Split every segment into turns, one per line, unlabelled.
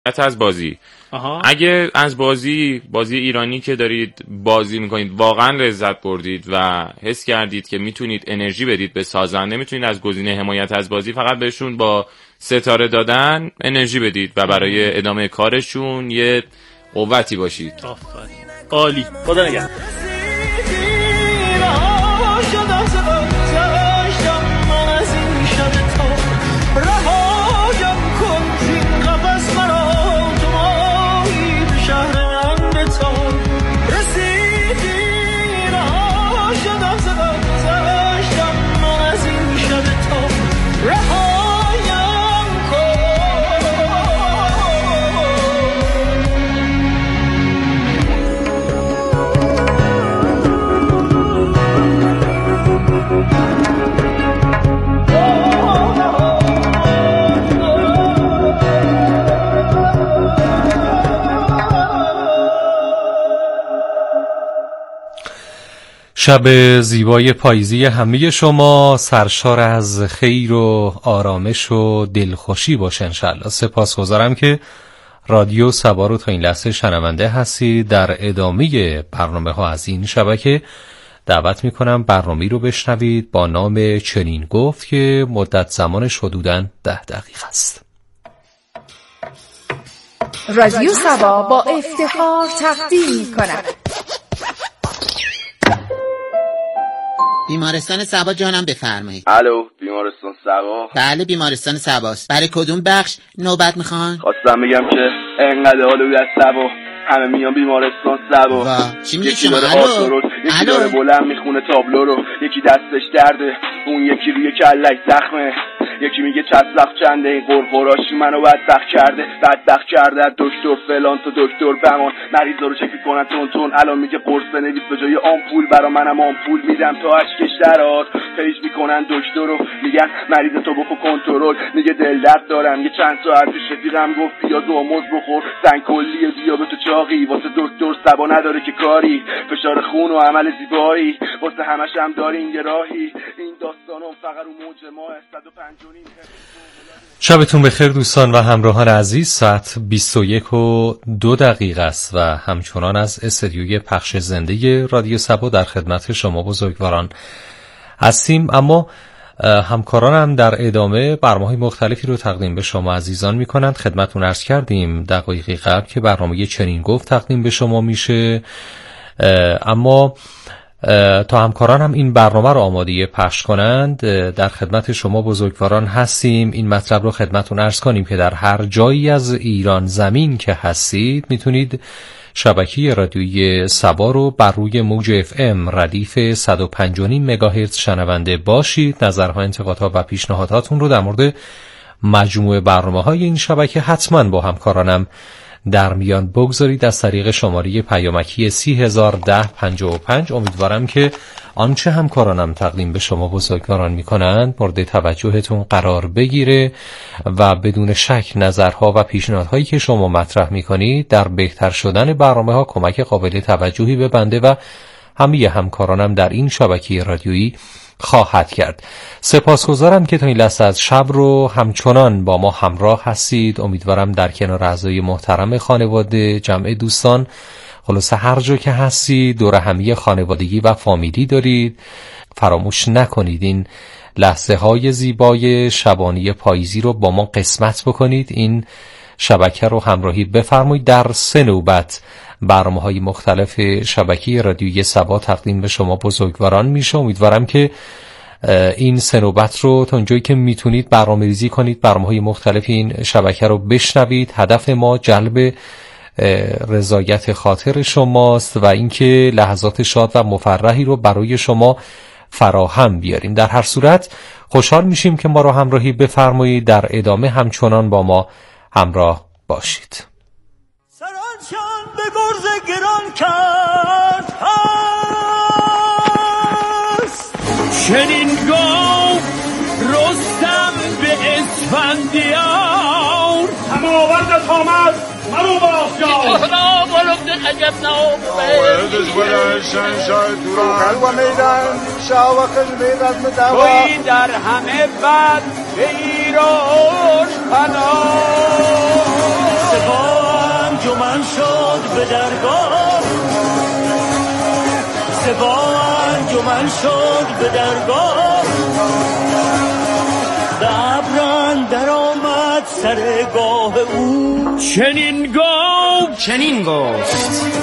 از بازی. اگه از بازی ایرانی که دارید بازی میکنید واقعا لذت بردید و حس کردید که میتونید انرژی بدید به سازنده، میتونید از گزینه حمایت از بازی فقط بهشون با ستاره دادن انرژی بدید و برای ادامه کارشون یه قوتی باشید.
آفرین، عالی، خدا نگهدار.
شب زیبای پاییزی همه شما سرشار از خیر و آرامش و دلخوشی باشه انشالله. سپاسگزارم که رادیو سبا رو تا این لحظه شنونده هستید. در ادامه برنامه ها از این شبکه دعوت میکنم برنامه رو بشنوید با نام چنین گفت که مدت زمانش حدوداً 10 دقیقه است.
رادیو سبا با افتخار تقدیم میکند
بیمارستان سبا جانم بفرمایید.
الو، بیمارستان سبا؟
بله بیمارستان سباست. برای کدوم بخش نوبت میخوان؟
خواستم بگم که انقدر حالوی از سبا همه میان بیمارستان سبا.
چی میگی
یکی
شما؟
یکی داره بلند میخونه تابلو رو، یکی دستش درده، اون یکی روی کلش زخمه، یکی میگه چسلق چنده، این قرقراشی منو بدبخت کرده از دکتر فلان تا دکتر بمان، مریضا رو چک میکنن تون الان میگه قرص بنویس به جای آمپول، برا منم آمپول میدم تا اشکش درات، پیش میکنن دکتر رو میگن مریض تو بخو کنترل، میگه دل درد دارم، یه چند ساعت پیش رفیقم گفت پیاز و موز بخور، زنگ کلی دیابت و چاقی، واسه دکتر سبا نداره که کاری، فشار خون و عمل زیبایی، واسه همش هم دارین یه راهی، این داستانم فقط رو موج ماه 105.
شبتون بخیر دوستان و همراهان عزیز. ساعت 21:02 است و همچنان از استدیوی پخش زنده رادیو سبا در خدمت شما بزرگواران هستیم. اما همکارانم در ادامه برنامه‌های مختلفی رو تقدیم به شما عزیزان می‌کنند. خدمتتون عرض کردیم دقایقی قبل که برنامه چنین گفت تقدیم به شما میشه، اما تا همکاران هم این برنامه رو آماده پخش کنند در خدمت شما بزرگواران هستیم. این مطلب رو خدمتتون عرض کنیم که در هر جایی از ایران زمین که هستید میتونید شبکه رادیویی سبا رو بر روی موج FM ردیف 105.5 مگاهرتز شنونده باشید. نظرها، انتقادها و پیشنهاداتون رو در مورد مجموعه برنامه‌های این شبکه حتما با همکارانم در میان بگذارید از طریق شماره پیامکی 301055. امیدوارم که آنچه همکارانم تقدیم به شما بزرگواران میکنند مورد توجهتون قرار بگیره و بدون شک نظرها و پیشنهادهایی که شما مطرح میکنید در بهتر شدن برنامه ها کمک قابل توجهی به بنده و همه همکارانم در این شبکه رادیویی خواهد کرد. سپاسگزارم که تا این لحظه از شب رو همچنان با ما همراه هستید. امیدوارم در کنار اعضای محترم خانواده، جمع دوستان، خلاصه هر جا که هستید دور همی خانوادگی و فامیلی دارید. فراموش نکنید این لحظه های زیبای شبانی پاییزی رو با ما قسمت بکنید. این شبکه رو همراهی بفرمایید. در 3 نوبت برنامه‌های مختلف شبکه رادیویی سبا تقدیم به شما بزرگواران میشه. امیدوارم که این 3 نوبت رو تا اونجایی که میتونید برنامه‌ریزی کنید، برنامه‌های مختلف این شبکه رو بشنوید. هدف ما جلب رضایت خاطر شماست و اینکه لحظات شاد و مفرحی رو برای شما فراهم بیاریم. در هر صورت خوشحال میشیم که ما رو همراهی بفرمایید. در ادامه همچنان با ما همراه باشید.
سرانشان به گرز گران کرد هست، چنین گفت رستم به اسفندیار، هماوردت آمد منو باخشار، احنا ولد عجب نوبه وردش بلند شنشای دوران قلب میدن شاوخش میدن مدوا توی در همه بد به ایراش پناه.
سپاه انجمن شد به درگاه، سپاه انجمن شد به درگاه، به ابر اندر آمد سرگاه او، چنین گفت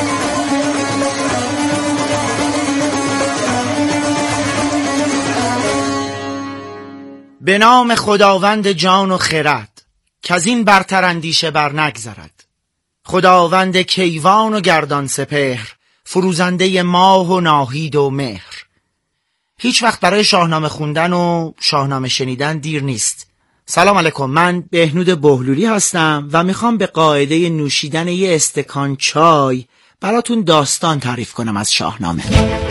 به نام خداوند جان و خرد، کز این برتر اندیشه بر نگذرد. خداوند کیوان و گردان سپهر، فروزنده ماه و ناهید و مهر. هیچ وقت برای شاهنامه خوندن و شاهنامه شنیدن دیر نیست. سلام علیکم، من بهنود بهلولی هستم و میخوام به قاعده نوشیدن یه استکان چای براتون داستان تعریف کنم از شاهنامه.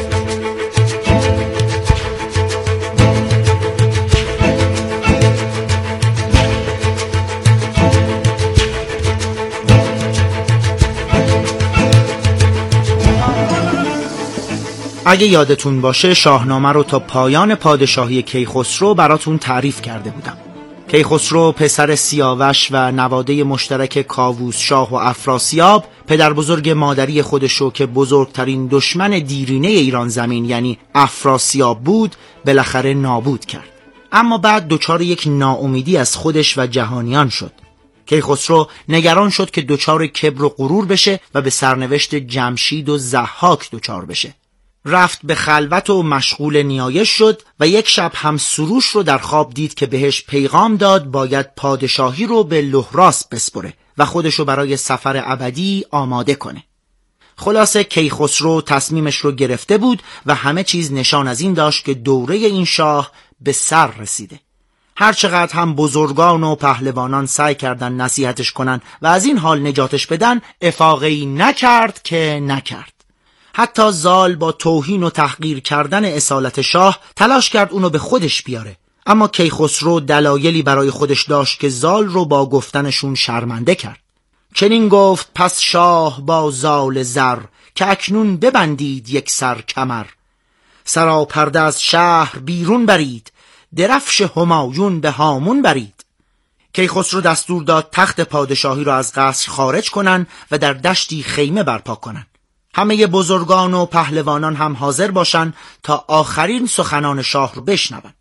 اگه یادتون باشه شاهنامه رو تا پایان پادشاهی کیخسرو براتون تعریف کرده بودم. کیخسرو پسر سیاوش و نواده مشترک کاووس شاه و افراسیاب، پدر بزرگ مادری خودشو که بزرگترین دشمن دیرینه ایران زمین یعنی افراسیاب بود بالاخره نابود کرد. اما بعد دچار یک ناامیدی از خودش و جهانیان شد. کیخسرو نگران شد که دچار کبر و غرور بشه و به سرنوشت جمشید و ضحاک دچار بشه. رفت به خلوت و مشغول نیایش شد و یک شب هم سروش رو در خواب دید که بهش پیغام داد باید پادشاهی رو به لهراس بسپره و خودشو برای سفر ابدی آماده کنه. خلاصه کیخسرو تصمیمش رو گرفته بود و همه چیز نشان از این داشت که دوره این شاه به سر رسیده. هرچقدر هم بزرگان و پهلوانان سعی کردن نصیحتش کنن و از این حال نجاتش بدن، افاقه‌ای نکرد که نکرد. حتی زال با توهین و تحقیر کردن اصالت شاه تلاش کرد اونو به خودش بیاره، اما کیخسرو دلایلی برای خودش داشت که زال رو با گفتنشون شرمنده کرد. چنین گفت پس شاه با زال زر، که اکنون ببندید یک سر کمر. سراپرده از شهر بیرون برید، درفش همایون به هامون برید. کیخسرو دستور داد تخت پادشاهی رو از قصر خارج کنن و در دشتی خیمه برپا کنن. همه بزرگان و پهلوانان هم حاضر باشن تا آخرین سخنان شاه رو بشنون.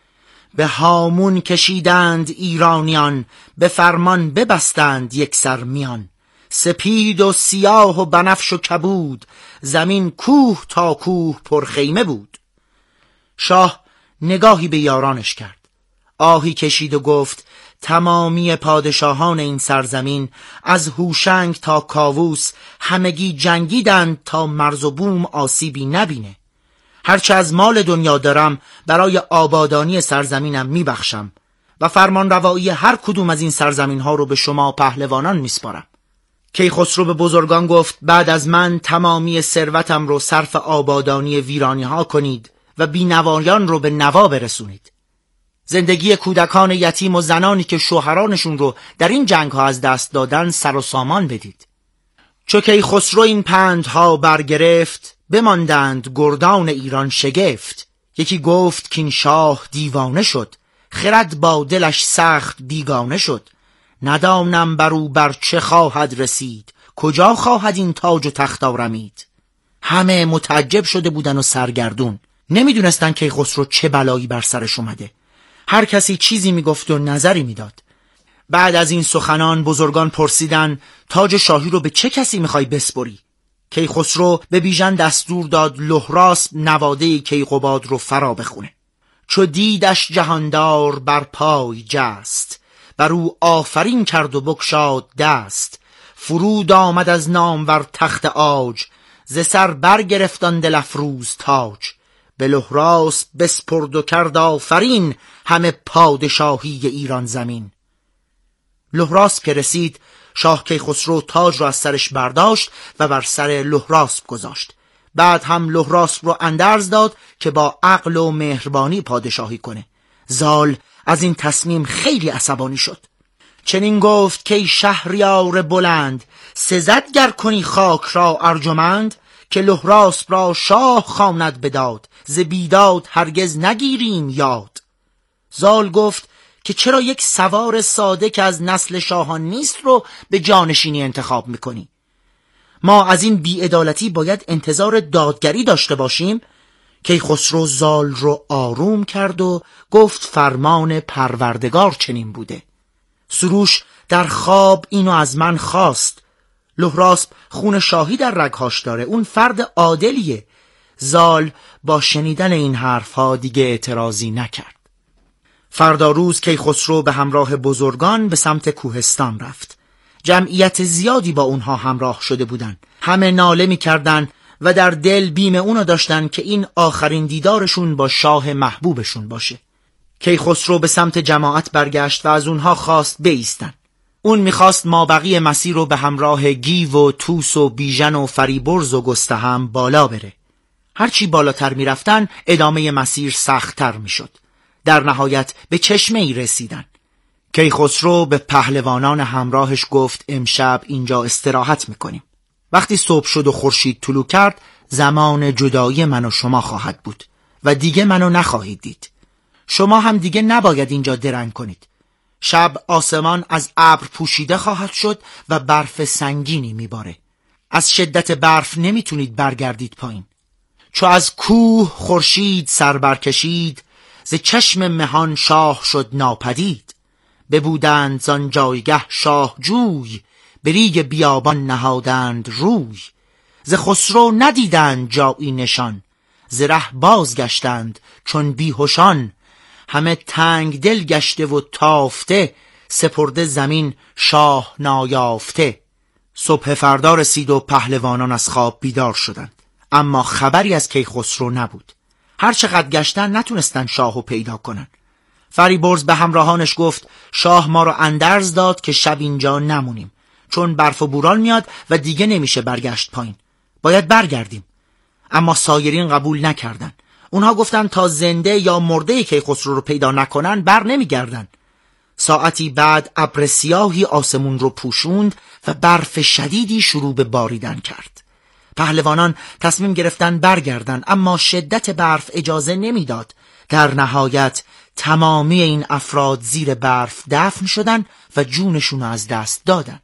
به هامون کشیدند ایرانیان، به فرمان ببستند یک سر میان. سپید و سیاه و بنفش و کبود، زمین کوه تا کوه پرخیمه بود. شاه نگاهی به یارانش کرد، آهی کشید و گفت تمامی پادشاهان این سرزمین از هوشنگ تا کاووس همگی جنگیدند تا مرز و بوم آسیبی نبینه. هرچه از مال دنیا دارم برای آبادانی سرزمینم میبخشم و فرمان روایی هر کدوم از این سرزمین ها رو به شما پهلوانان میسپارم. کیخسرو به بزرگان گفت بعد از من تمامی ثروتم رو صرف آبادانی ویرانی ها کنید و بینوایان رو به نوا برسونید. زندگی کودکان یتیم و زنانی که شوهرانشون رو در این جنگ ها از دست دادن سر و سامان بدید. چو کیخسرو این پندها برگرفت، بماندند گردان ایران شگفت. یکی گفت که این شاه دیوانه شد، خرد با دلش سخت بیگانه شد. ندانم برو بر چه خواهد رسید، کجا خواهد این تاج و تخت آرمید. همه متعجب شده بودن و سرگردون، نمیدونستن کیخسرو چه بلایی بر سرش اومده. هر کسی چیزی میگفت و نظری میداد. بعد از این سخنان بزرگان پرسیدن تاج شاهی رو به چه کسی میخوای بسپری؟ کیخسرو به بیژن دستور داد لهراس نواده کیقباد رو فرا بخونه. چو دیدش جهاندار بر پای جست، بر او آفرین کرد و بگشاد دست. فرود آمد از نامور تخت عاج، ز سر برگرفتان دل افروز تاج. به لهراس بسپرد و کرد آفرین، همه پادشاهی ایران زمین. لهراس که رسید، شاه کیخسرو تاج رو از سرش برداشت و بر سر لهراس گذاشت. بعد هم لهراس رو اندرز داد که با عقل و مهربانی پادشاهی کنه. زال از این تصمیم خیلی عصبانی شد. چنین گفت که ای شهریار بلند، سزد گر کنی خاک را ارجمند. که لهراس را شاه خواند بداد، ز بیداد هرگز نگیریم یاد. زال گفت که چرا یک سوار ساده که از نسل شاهان نیست رو به جانشینی انتخاب میکنی؟ ما از این بی‌عدالتی باید انتظار دادگری داشته باشیم؟ کیخسرو زال رو آروم کرد و گفت فرمان پروردگار چنین بوده. سروش در خواب اینو از من خواست. لهراسپ خون شاهی در رگهاش داره، اون فرد عادلیه. زال با شنیدن این حرفها دیگه اعتراضی نکرد. فردا روز کیخسرو به همراه بزرگان به سمت کوهستان رفت. جمعیت زیادی با اونها همراه شده بودن. همه ناله می‌کردن و در دل بیم اونو داشتن که این آخرین دیدارشون با شاه محبوبشون باشه. کیخسرو به سمت جماعت برگشت و از اونها خواست بایستن. اون میخواست مابقی مسیر رو به همراه گیو و توس و بیژن و فریبرز و گستهم بالا بره. هرچی بالاتر میرفتن ادامه مسیر سخت‌تر میشد. در نهایت به چشمه‌ای رسیدن. کیخسرو به پهلوانان همراهش گفت امشب اینجا استراحت میکنیم. وقتی صبح شد و خورشید طلوع کرد زمان جدایی من و شما خواهد بود و دیگه منو نخواهید دید. شما هم دیگه نباید اینجا درنگ کنید. شب آسمان از ابر پوشیده خواهد شد و برف سنگینی میباره. از شدت برف نمیتونید برگردید پایین. چو از کوه خورشید سر برکشید، ز چشم مهان شاه شد ناپدید. ببودند زان جایگه شاه جوی، به ریگ بیابان نهادند روی. ز خسرو ندیدند جایی نشان، ز ره بازگشتند چون بیهوشان. همه تنگ دل گشته و تافته، سپرده زمین شاه نایافته. صبح فردا رسید و پهلوانان از خواب بیدار شدند، اما خبری از کیخسرو نبود. هر چقدر گشتن نتونستن شاهو پیدا کنن. فریبرز به همراهانش گفت شاه ما رو اندرز داد که شب اینجا نمونیم، چون برف و بوران میاد و دیگه نمیشه برگشت پایین. باید برگردیم. اما سایرین قبول نکردن. اونها گفتن تا زنده یا مرده کیخسرو رو پیدا نکنن بر نمیگردن. ساعتی بعد ابر سیاهی آسمون رو پوشوند و برف شدیدی شروع به باریدن کرد. پهلوانان تصمیم گرفتن برگردن، اما شدت برف اجازه نمیداد. در نهایت تمامی این افراد زیر برف دفن شدن و جونشون از دست دادن.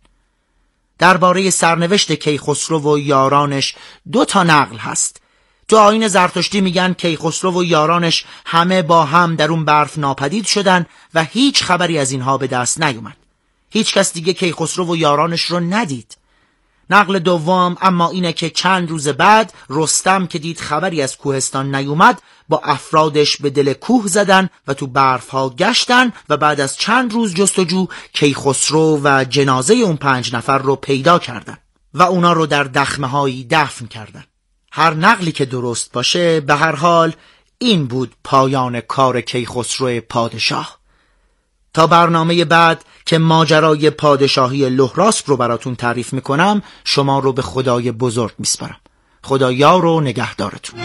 درباره سرنوشت کیخسرو و یارانش 2 نقل هست. تو آیین زرتشتی میگن کیخسرو و یارانش همه با هم در اون برف ناپدید شدن و هیچ خبری از اینها به دست نیومد. هیچ کس دیگه کیخسرو و یارانش رو ندید. نقل دوم اما اینه که چند روز بعد رستم که دید خبری از کوهستان نیومد با افرادش به دل کوه زدن و تو برفها گشتن و بعد از چند روز جستجو کیخسرو و جنازه اون 5 نفر رو پیدا کردن و اونا رو در دخمه‌هایی دفن کردن. هر نقلی که درست باشه به هر حال این بود پایان کار کیخسرو پادشاه. تا برنامه بعد که ماجرای پادشاهی لهراسپ رو براتون تعریف میکنم شما رو به خدای بزرگ میسپارم. خدا یار و نگهدارتون.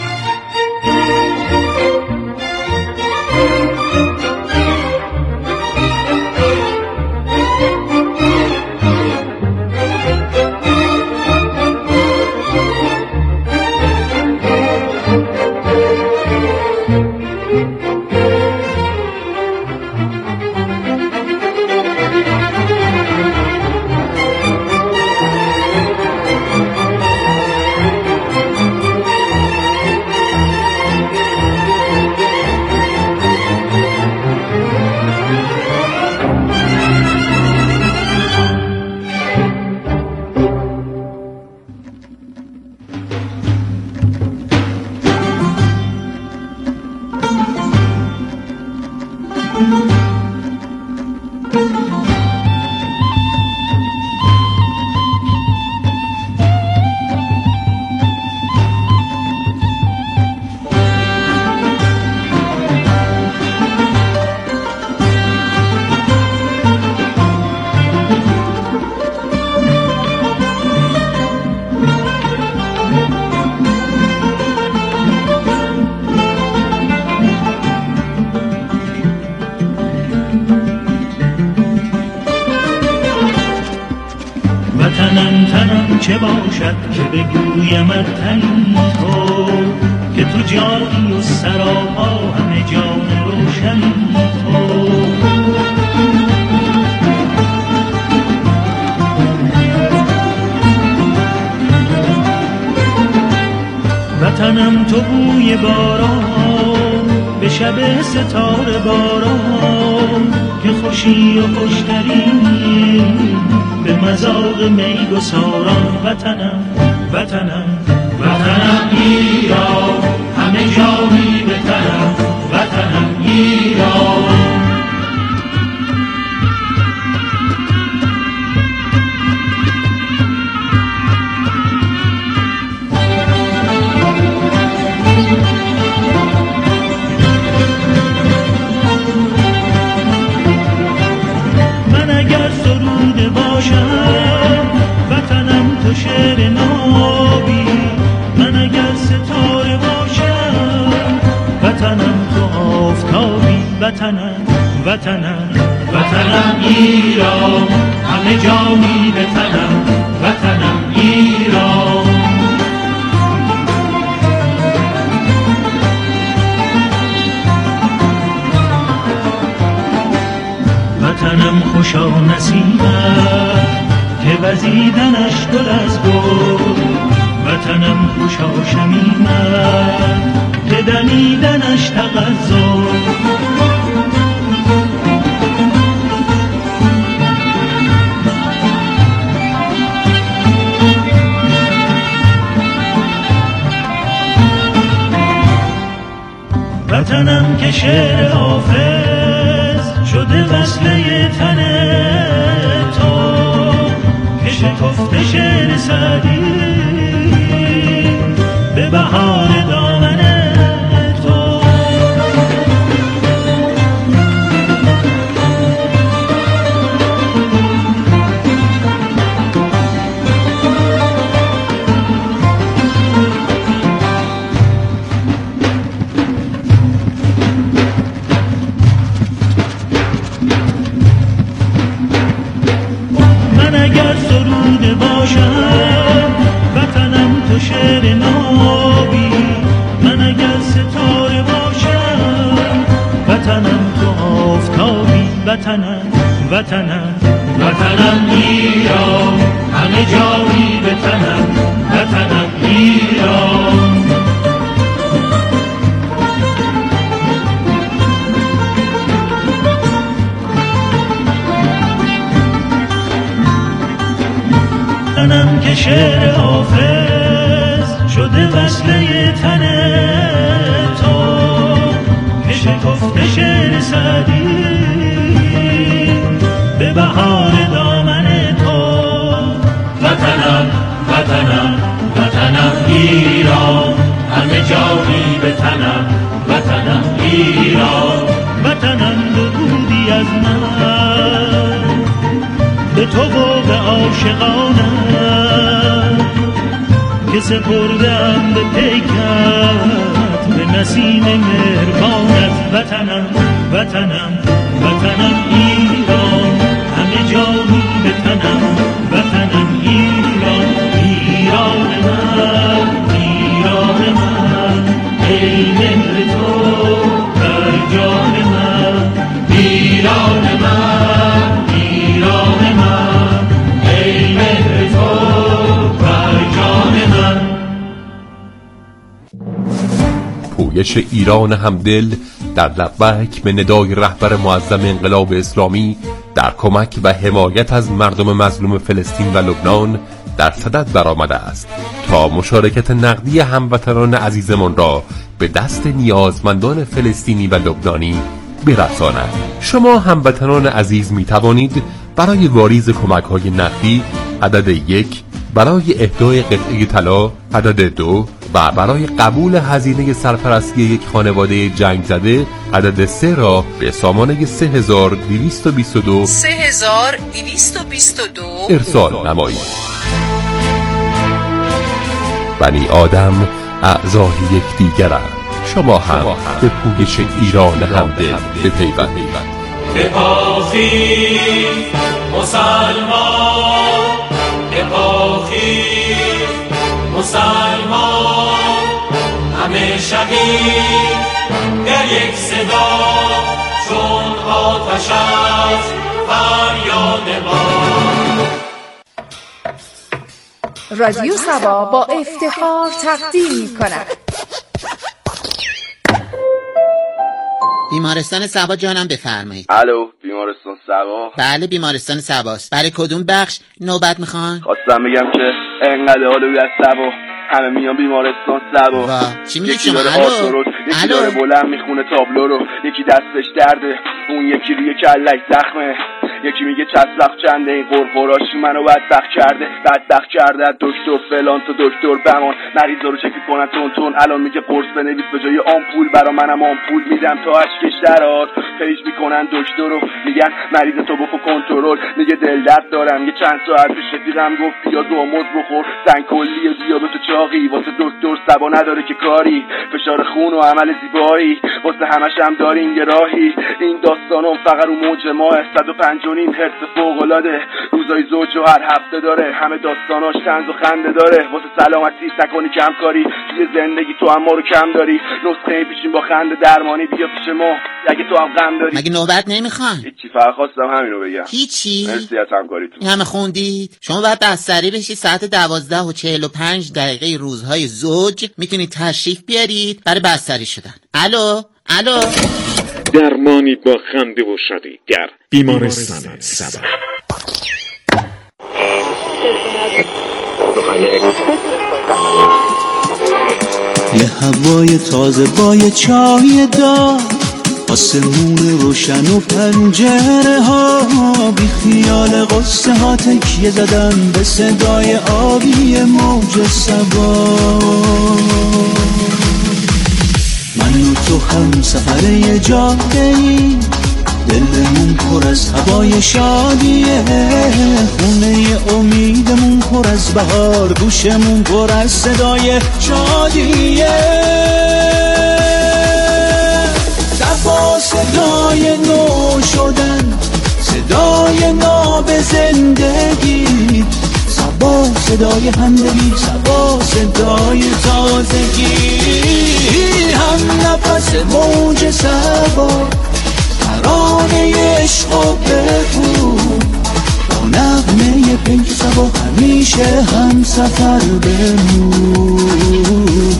تنم چه باشد که بگویم تن تو، که تو جانی و سراپا همه جان روشن تو. وطنم تو بوی باران به شب ستاره باران که خوشی و خوشتری به مذاق میگساران. وطنم وطنم وطنم ایران همه جا می بتنم. وطنم ایران من اگر سروده باشم وطنم تو شعر نابی، من اگر ستاره باشم وطنم تو آفتابی. وطنم وطنم وطنم ایران همه جا می بتنم. وطنم ایران وطنم خوشا نسیمم که وزیدنش گل از گل. وطنم خوشا شمیمم که دمیدنش تغزل. وطنم که شعر حافظ شده وصله تن تو، که شکفته شعر سعدی به بهار دامن تو. من اگر سروده باشم وطنم تو شعر نابی، من اگر ستاره باشم وطنم تو آفتابی. وطنم وطنم وطنم ایران همه جایی بتنم. وطنم ایران وطنم که شعر حافظ شده وصله تن تو، که شکفته شعر سعدی به بهار دامن تو. وطنم وطنم وطنم ایران همه جا می بتنم. وطنم ایران وطنم بودی از من به تو و به عاشقانم که سپردم به پیکت به نسیم مهربانت. وطنم وطنم وطنم ایران همه جا می بتنم. وطنم ایران ایران من ایران من ای مهر تو بر جان من. ایران من ایران من ای مهر تو بر جان من.
پویش ایران همدل در لبک به ندای رهبر معظم انقلاب اسلامی در کمک و حمایت از مردم مظلوم فلسطین و لبنان در صدد برآمده است تا مشارکت نقدی هموطنان عزیزمان را به دست نیازمندان فلسطینی و لبنانی برساند. شما هموطنان عزیز می توانید برای واریز کمک‌های نقدی عدد 1، برای اهدای قطعه طلا عدد 2 و برای قبول هزینه سرپرستی یک خانواده جنگ زده عدد 3 را به سامانه 3222 ارسال نمایید. بنی آدم اعضای یکدیگرند. شما هم به پویش ایران همدل بپیوندید.
بپاخیز مسلمان، بپاخیز مسلمان، همه شهید در یک صدا چون آتش از فریاد ما.
رادیو سبا با افتخار تقدیم می‌کند
بیمارستان صبا جانم بفرمایید.
الو بیمارستان صبا؟
بله بیمارستان صباست. برای کدوم بخش نوبت میخوان؟
خواستم بگم که انقدر حالوی از صبا همه میان بیمارستان صبا.
چی میگی
یکی
شما؟
داره هاتورو، یکی داره بلند میخونه تابلو رو، یکی دستش درده، اون یکی روی کلش زخمه، یکی میگه چسلخ چنده این قرقراشی منو بدبخت کرده از دکتر فلان تو دکتر بمان، مریضا رو چک کنن تون الان میگه قرص بنویس به جای آمپول، برا منم آمپول میدم تا اشکش درات، پیش میکنن دکتر رو میگن مریض تو بکو کنترل، میگه دل درد دارم، یه چند ساعت پیش رفیقم گفت بیا دوموز بخور، سنگ کلی و دیابت و چاقی، واسه دکتر صبا نداره که کاری، فشار خون و عمل زیبایی، واسه همش هم داریم یه راهی، این داستانم فقط رو موج ماه 105 هرتز فوق‌العاده، روزای زوج و هر هفته داره، همه داستاناش طنز و خنده داره، واسه سلامتی نکنی کم کاری، توی زندگی تو هم ما رو کم داری، نسخه پیشین با خنده درمانی، بیا پیش ما اگه تو هم غم داری.
مگه نوبت نمیخوان؟
هیچی، فقط خواستم همینو بگم.
هیچی؟
مرسی از همکاریتون.
این همه خوندید؟ شما باید بستری بشید ساعت 12:45 روزهای زوج، میتونید تشریف بیارید برای بستری شدن. الو
درمانی با خنده و شادیگر، بیمارستان صبا.
یه هوای تازه با یه چای دار، آسمون روشن و پنجره ها، بی خیال قصه ها تکیه زدن به صدای آبی موج صبا. من و تو هم سفر یه جاده‌ای، دلمون پر از هوای شادیه، خونه امیدمون پر از بهار، گوشمون پر از صدای شادیه. صبا صدای نو شدن، صدای ناب زندگی، صبا صدای همدلی، صبا صدای تازگی، هم نفس موج صبا، ترانه عشق و بگو، با نغمه پیک صبا همیشه هم سفر بمون.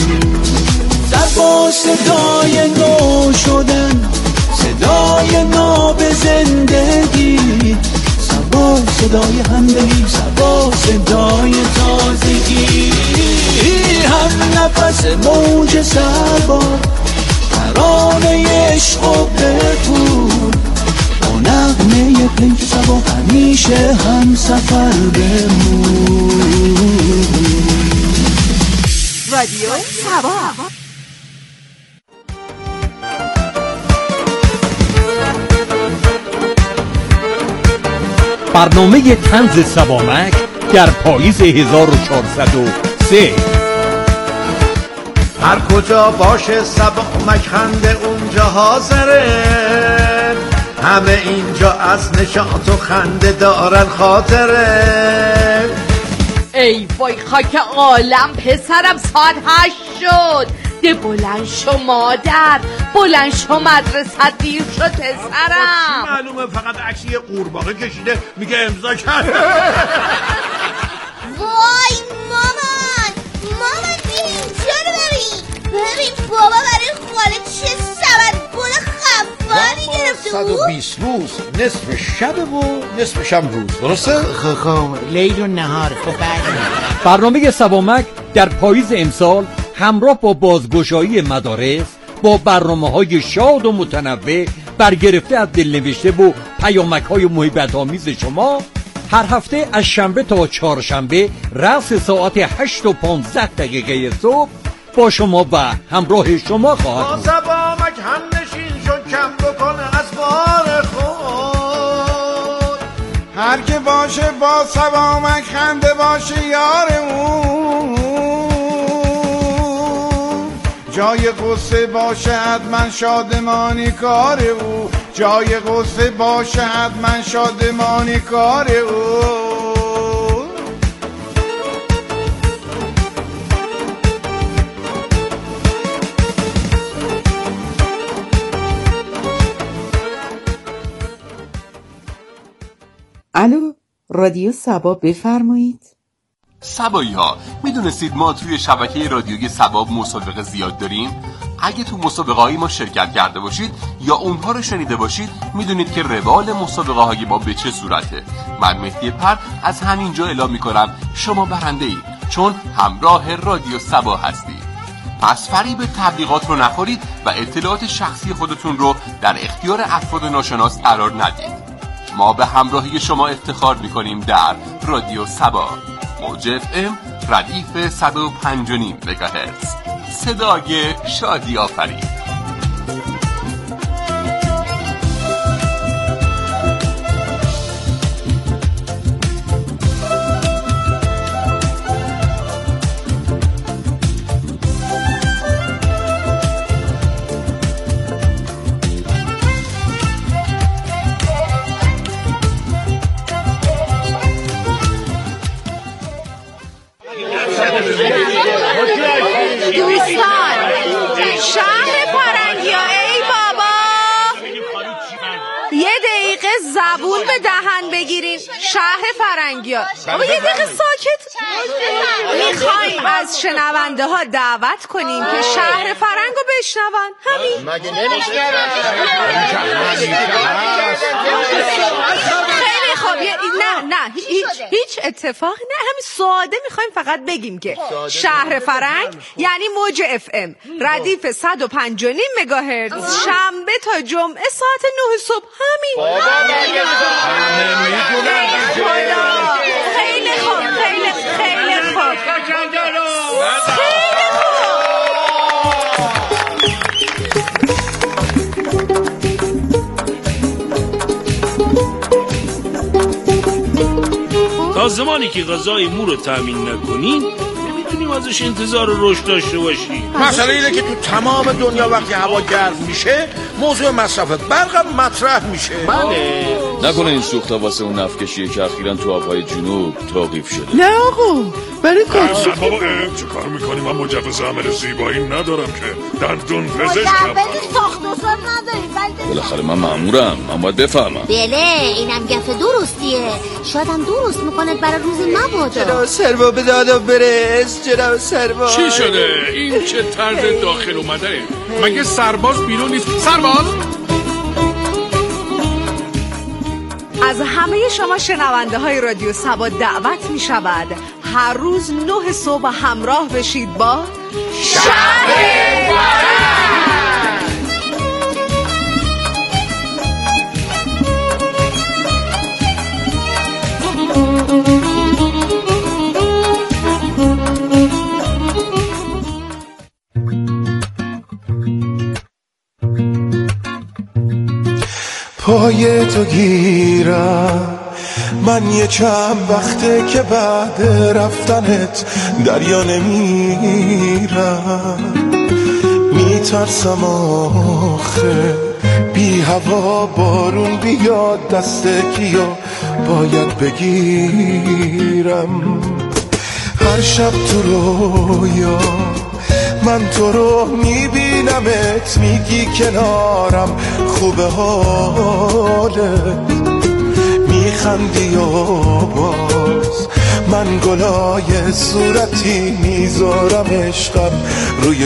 صبا صدای نو شدن، صدای ناب زندگی، صبا صدای همدلی، صبا صدای تازگی، هم نفس موج صبا، ترانه عشق و بگو، با نغمه پیک صبا همیشه هم سفر بمون.
رادیو صبا.
برنامه طنز صبامک در پاییز 1403.
هر کجا باشه صبامک خنده اونجا حاضره، همه اینجا از نشاط و خنده دارن خاطره.
ای وای خاک عالم پسرم، ساعت 8 شد. ده بلند شو مادر، بلند شو مدرسه دیر شد پسرم.
معلومه فقط عکس یه قورباغه کشیده میگه امضا کرد.
وای مامان ببین بابا برای خاله چه سبد گل خفانی گرفته بود.
120 روز نصف شبه و نصفش هم روز، درسته؟
لیل و نهار. خب
برنامه صبامک در پاییز امسال همراه با بازگشایی مدارس با برنامه‌های شاد و متنوع برگرفته از دلنوشته و پیامک‌های محبت‌آمیز شما، هر هفته از شنبه تا چهارشنبه رأس ساعت 8:15 صبح با شما و همراه شما خواهد بود.
صبامک هم نشین شو کم بکنه از بار خود،
هر که باشه با صبامک خنده باشه یارمون، جای قصه باشه حتما شادمانی کار او، جای قصه باشه حتما شادمانی کار او.
الو رادیو صبا بفرمایید.
صبایی ها، میدونستید ما توی شبکه رادیویی صبا مسابقه زیاد داریم؟ اگه تو مسابقه های ما شرکت کرده باشید یا اونها رو شنیده باشید میدونید که روال مسابقه های ما به چه صورته. من مهدی پر از همینجا اعلام میکنم شما برنده اید، چون همراه رادیو صبا هستید. پس فریب تبلیغات رو نخورید و اطلاعات شخصی خودتون رو در اختیار افراد ناشناس قرار ندید. ما به همراهی شما افتخار میکنیم در رادیو صبا، موج FM ردیف 105.5 مگاهرتز، صدای شادی آفرین.
دوستان، شهر فرنگیا، ای بابا یه دقیقه زبون به دهن بگیرین. شهر فرنگیا، بابا یه دقیقه ساکت. میخوایم از شنونده ها دعوت کنیم که شهر فرنگ رو بشنون. همین.
مگه نمیشنون؟
خیلی خوب. نه هیچ اتفاقی نه، همین ساده میخوایم فقط بگیم که شهر فرنگ یعنی موج FM ردیف 105.5 مگاهرتز، شنبه تا جمعه ساعت 9 صبح. همین. خیلی خوب.
تا زمانی که غذای مو رو تامین نکنین نمیتونیم ازش انتظار رشد داشته باشیم.
مسئله اینه که تو تمام دنیا وقتی هوا گرم میشه موضوع مصرف برق مطرح میشه.
بله.
نکنه این سوخته واسه اون نفتکشیه که اخیراً تو آبهای جنوب توقیف شده.
نه آقا، برای کار
بابا چه کار میکنی؟ من مجوز عمل زیبایی ندارم که دندون پزشکم.
مجوز ساخت و ساز نداری.
بالاخره من مأمورم، من باید بفهمم.
بله، اینم گفت درستیه. شاید هم درست میکنه برای روز مبادا.
جناب سروا به دادا برس. جناب سروا
چی شده؟ این چه طرز داخل اومده؟ مگه سرباز بیرون نیست؟ سرباز؟
از همه شما شنونده های رادیو صبا دعوت می شود هر روز 9 صبح همراه بشید با شهر فرنگ.
پای تو گیرم من یه چند وقته که بعد رفتنت دریا نمیرم، میترسم آخه بی هوا بارون بیاد دست کیو باید بگیرم. هر شب تو رویا من تو رو میبینمت، میگی کنارم خوبه حالت، میخندی و باز من گلای صورتی میذارم عشقم روی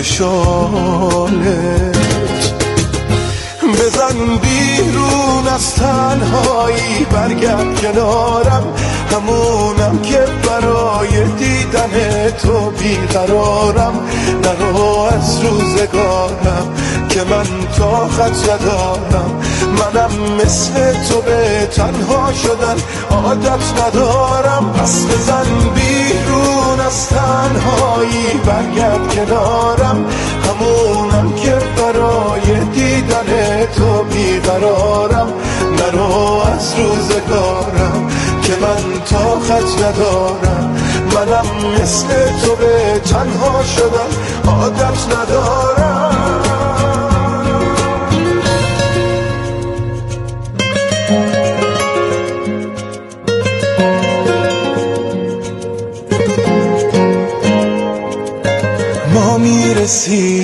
شالت. بزن بیرون از تنهایی برگرد کنارم، همونم که برای دیدن تو بیقرارم. نرو از روزگارم که من طاقت ندارم، منم مثل تو به تنها شدن عادت ندارم. پس بزن بیرون از تنهایی برگرد کنارم، همونم که برای دیدن تو بیقرارم. نرو از روزگارم که من طاقت ندارم، منم مثل تو به تنها شدن عادت ندارم. ما میرسیم